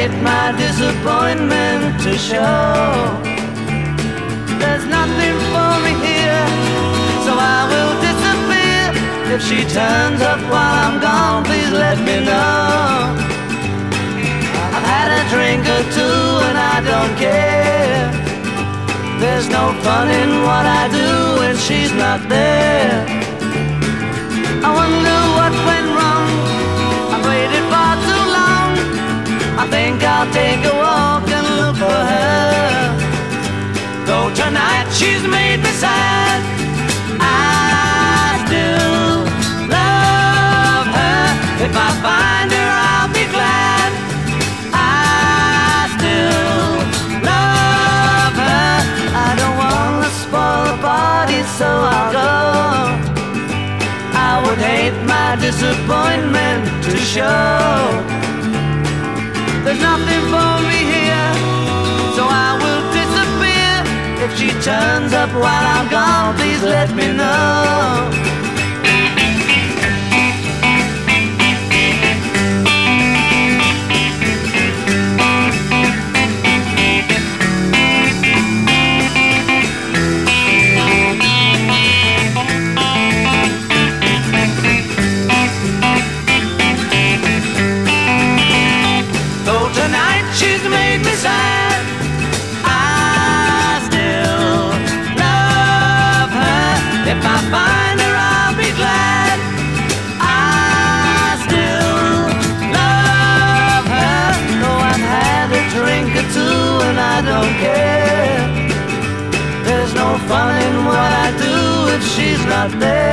hate my disappointment to show. There's nothing for me here, so I will disappear. If she turns up while I'm gone, please let me know. I've had a drink or two and I don't care. There's no fun in what I do when she's not there. I wonder what went wrong. I've waited far too long. I think I'll take a walk and look for her. Though tonight she's made me sad, I still love her. If I find her, I'll be glad. I still love her. I don't wanna spoil the party, so I'll go. I would hate my disappointment to show. There's nothing for me here, so I will disappear. If she turns up while I'm gone, please let me know. She's made me sad, I still love her. If I find her, I'll be glad. I still love her. Though I've had a drink or two and I don't care. There's no fun in what I do if she's not there.